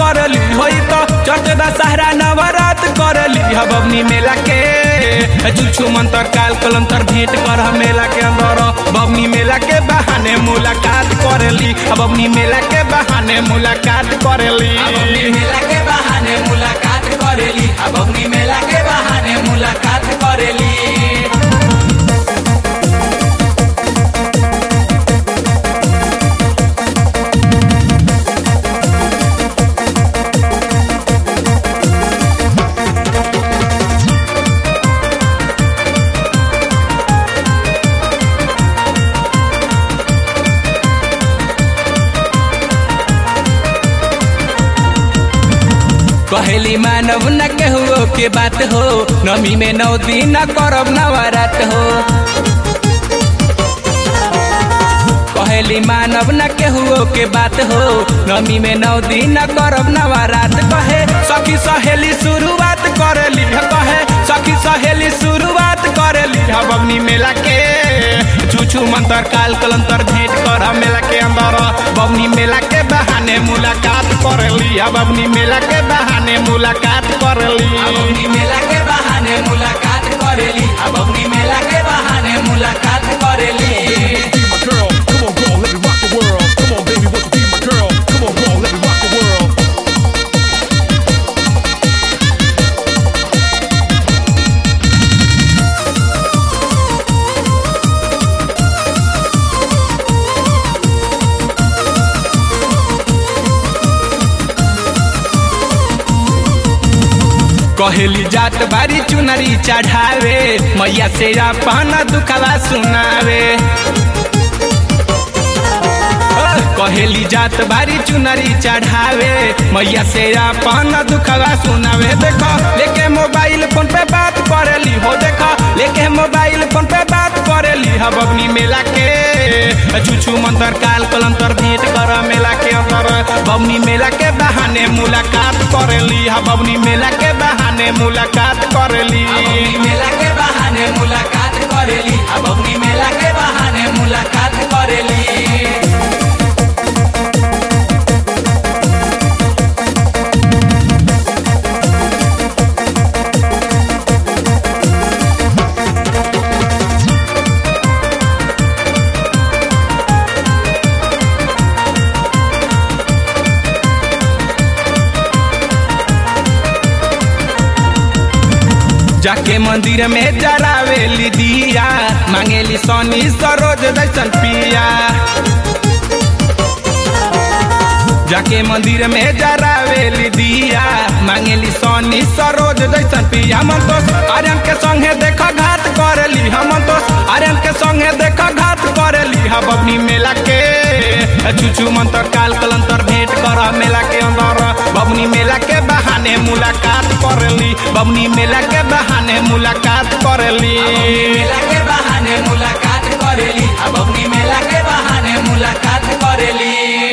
करेली होई तो चढ़ते दशहरा नवरात करेली बबनी मेला के जुछु मंतर काल कलंतर भेंट कर मेला के अंदर बबनी मेला के बहाने मुलाकात करेली बबनी मेला के बहाने मुलाकात करेली बबनी मेला के बहाने मुलाकात करेली बबनी मेला के बहाने मुलाकात करेली। कहेली मानव न केहू के बात हो नमी में 9 दिन करब नवरात हो कहेली मानव न केहू के बात हो नमी में 9 दिन करब नवरात कहे सखी सहेली शुरुआत करेली कहे सखी सहेली शुरुआत करेली बबनी मेला के छुछु मंतर काल कलंतर भेंट कर मेला के अंदर बबनी मेला के बहाने मुलाकात करेली बबनी मेला के बहाने मुलाकात करेली बबनी मेला के बहाने मुलाकात करेली बबनी मेला के बहाने मुलाकात करेली। कहेली जात बारी चुनरी चढ़ावे मैया से अपन दुखवा सुनावे कहेली जात बारी चुनरी चढ़ावे मैया से अपन दुखवा सुनावे देखो लेके मोबाइल फोन पे बात करेली हो देखो लेके मोबाइल फोन पे बात करेली बबनी मेला के छुछु मंतर काल कलंतर भेंट कर मेला के अंदर बबनी मेला के बहाने मुलाकात करेली बबनी मेला के बहाने मुलाकात करेली बबनी मेला के बहाने मुलाकात करेली बबनी मेला के बहाने मुलाकात करेली। जाके मंदिर में जरावेली दिया मांगेली सोनी सरोज जैसन पिया जाके मंदिर में जरावेली दिया मांगेली सोनी सरोज जैसन पिया मन तो आर्यन के संगे देखा घाट करेली हम तो आर्यन के संगे देखा घाट करेली बबनी मेला के छुछु मंतर काल कलंतर भेंट कर मेला के अंदर बबनी मेला के बहाने मुलाकात करेली बबनी मेला के बहाने मुलाकात करेली मेला के बहाने मुलाकात करेली बबनी मेला के बहाने मुलाकात करेली।